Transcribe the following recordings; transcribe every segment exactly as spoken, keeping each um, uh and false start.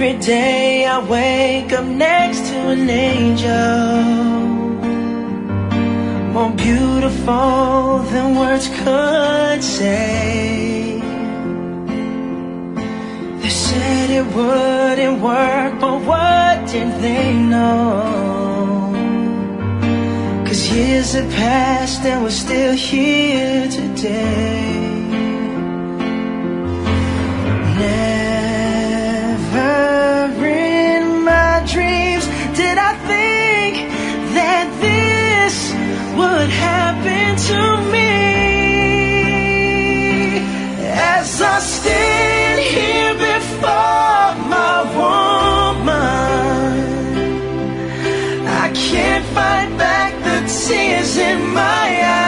Every day I wake up next to an angel, more beautiful than words could say. They said it wouldn't work, but what did they know? 'Cause years had passed and we're still here today. Never in my dreams did I think that this would happen to me. As I stand here before my woman, I can't fight back the tears in my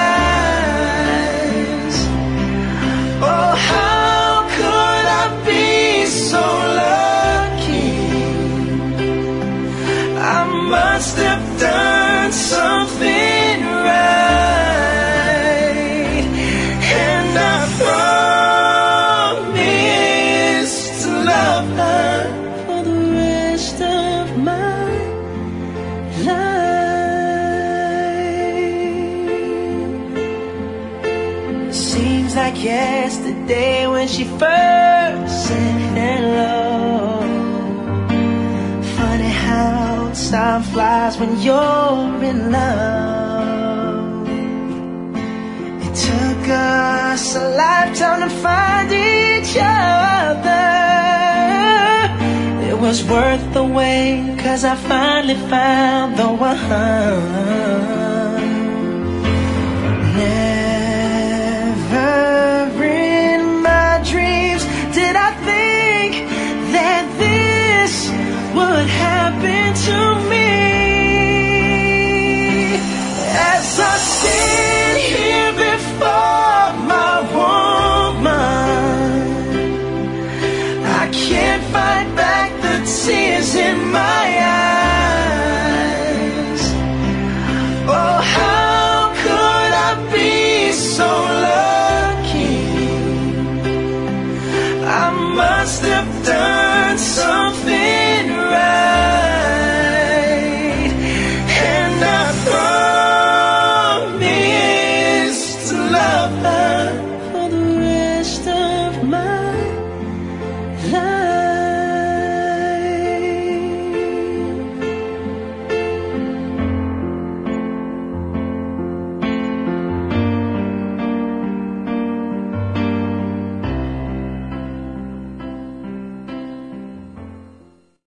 eyes. Oh, how could I be so lucky? I must have done something right, and I promise to love her for the rest of my life. Seems like yesterday when she first said hello. Funny how time flies when you're in love. It took us a lifetime to find each other. It was worth the wait, 'cause I finally found the one. Never in my dreams did I think that this would happen to